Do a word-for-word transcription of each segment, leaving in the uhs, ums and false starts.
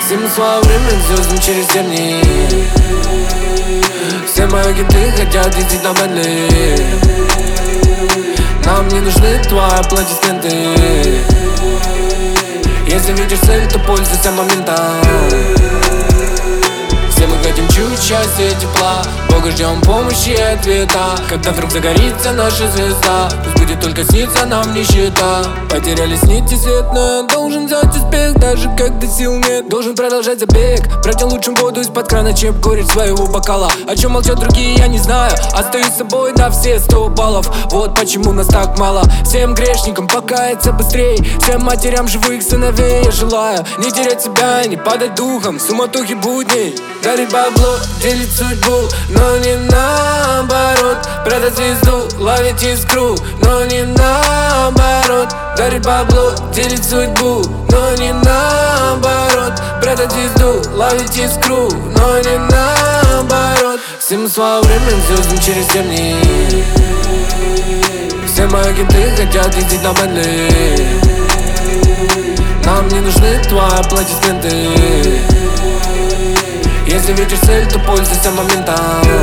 Всем слава времен звездам через тернии. Все мои гиты хотят ездить на Бентли. Нам не нужны твои аплодисменты. Если видишь цель, то пользуйся моментом. Все мы хотим чуть счастья и тепла, Бога ждем помощи и ответа. Когда вдруг загорится наша звезда, пусть будет только сниться нам нищета. Потерялись нити свет, но я должен взять успех, даже когда сил нет. Должен продолжать забег, брать лучшим воду из-под крана, чем курить своего бокала. О чем молчат другие, я не знаю, остаюсь собой на все сто баллов. Вот почему нас так мало. Всем грешникам покаяться быстрей, всем матерям живых сыновей я желаю не терять себя и не падать духом в суматохе будней. Дарить бабло, делить судьбу, но не наоборот. Прятать звезду, ловить искру, но не наоборот. Дарить бабло, делить судьбу, но не наоборот. Прятать звезду, ловить искру, но не наоборот. Всем слава времен звездам через тернии. Все мои гиты хотят ездить на Бентли. Нам не нужны твои аплодисменты. Если видишь цель, то пользуйся моментом.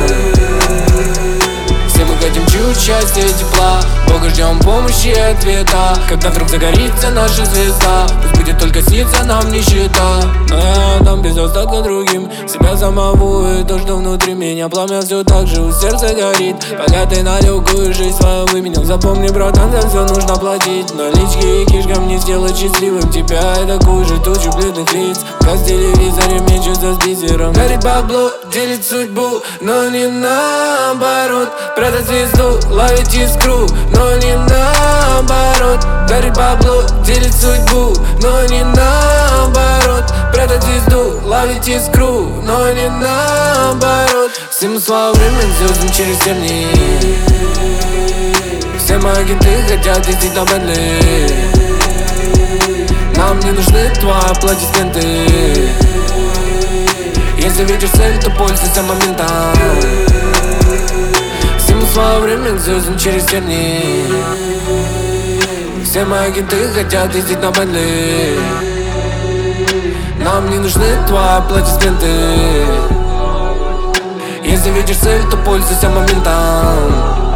Все мы хотим чуть счастья и тепла, Бога ждем помощи и ответа. Когда вдруг загорится наша звезда, пусть будет только сниться нам нищета. Но я отдам без остатка другим себя самого и то, что внутри меня. Пламя все так же у сердца горит, пока ты на легкую жизнь свою выменял. Запомни, братан, за все нужно платить. Налички и кишкам не сделать счастливым тебя. И такую же тучу бледных лиц, как в телевизоре мечутся с бисером. Дарить бабло, делить судьбу, но не наоборот. Прятать звезду, ловить искру, но не наоборот. Дарить бабло, делить судьбу, но не наоборот. Прятать звезду, ловить искру, но не наоборот. Всем слава времен звездам через тернии. Все мои гиты хотят ездить на Бентли. Нам не нужны твои аплодисменты. Если видишь цель, то пользуйся моментом. Всем слава времен звездам через тернии. Все мои гиты хотят ездить на Бентли. Нам не нужны твои аплодисменты. Если видишь цель, то пользуйся моментом.